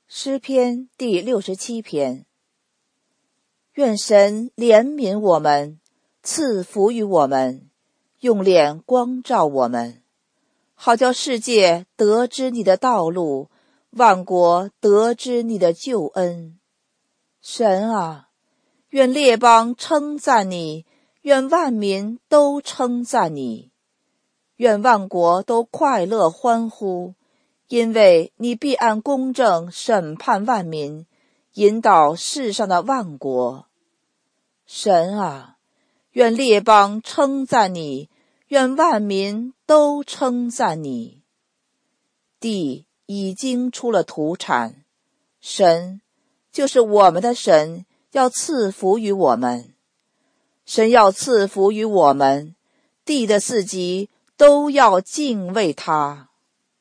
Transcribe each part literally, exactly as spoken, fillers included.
诗篇第六十七篇。愿神怜悯我们，赐福于我们，用脸光照我们，好叫世界得知你的道路，万国得知你的救恩。神啊，愿列邦称赞你，愿万民都称赞你，愿万国都快乐欢呼，因为你必按公正审判万民，引导世上的万国。神啊，愿列邦称赞你，愿万民都称赞你。地已经出了土产，神就是我们的神，要赐福于我们。神要赐福于我们，地的四极都要敬畏他。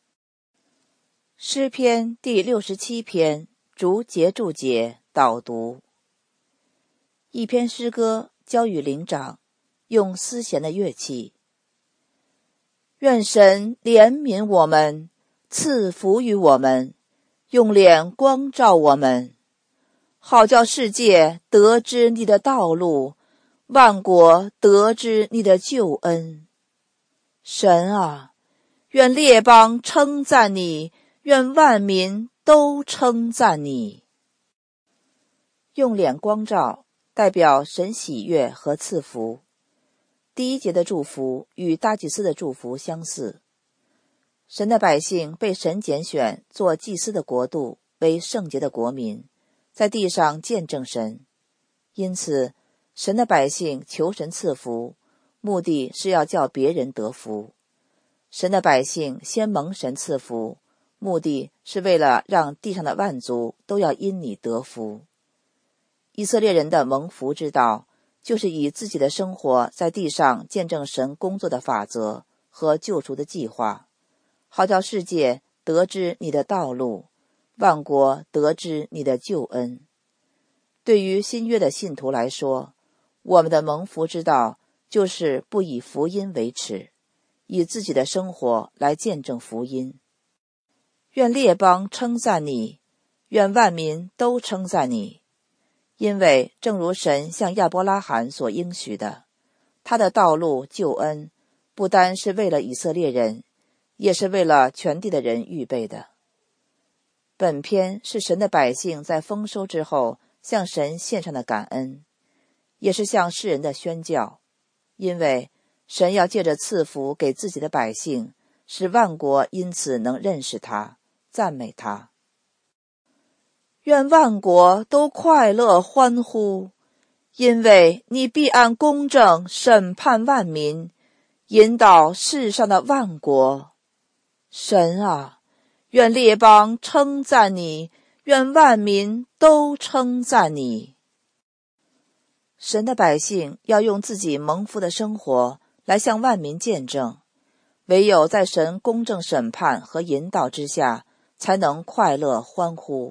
诗篇第六十七篇，逐节注解导读。一篇诗歌交与灵长，用丝弦的乐器。愿神怜悯我们，赐福于我们，用脸光照我们，好叫世界得知你的道路，万国得知你的救恩。神啊，愿列邦称赞你，愿万民都称赞你。用脸光照代表神喜悦和赐福。第一节的祝福与大祭司的祝福相似。神的百姓被神拣选做祭司的国度，为圣洁的国民，在地上见证神。因此，神的百姓求神赐福，目的是要叫别人得福。神的百姓先蒙神赐福，目的是为了让地上的万族都要因你得福。以色列人的蒙福之道，就是以自己的生活在地上见证神工作的法则和救赎的计划，好叫世界得知你的道路，万国得知你的救恩。对于新约的信徒来说，我们的蒙福之道就是不以福音为耻，以自己的生活来见证福音。愿列邦称赞你，愿万民都称赞你。因为正如神向亚伯拉罕所应许的，他的道路救恩不单是为了以色列人，也是为了全地的人预备的。本篇是神的百姓在丰收之后向神献上的感恩，也是向世人的宣教，因为神要借着赐福给自己的百姓，使万国因此能认识他，赞美他。愿万国都快乐欢呼，因为你必按公正审判万民，引导世上的万国。神啊，愿列邦称赞你，愿万民都称赞你。神的百姓要用自己蒙福的生活来向万民见证，唯有在神公正审判和引导之下，才能快乐欢呼。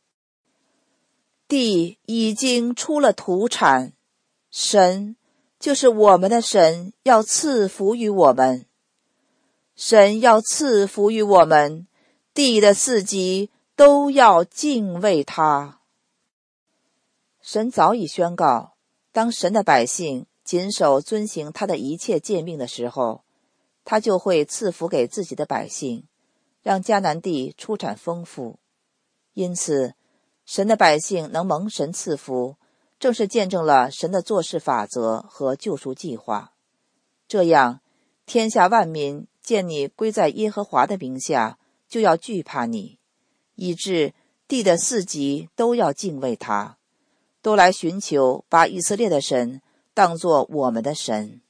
地已经出了土产，神就是我们的神，要赐福于我们。神要赐福于我们，地的四极都要敬畏他。神早已宣告，当神的百姓谨守遵行他的一切诫命的时候，他就会赐福给自己的百姓，让迦南地出产丰富。因此，神的百姓能蒙神赐福，正是见证了神的做事法则和救赎计划。这样，天下万民见你归在耶和华的名下，就要惧怕你，以致地的四极都要敬畏他，都来寻求把以色列的神当作我们的神。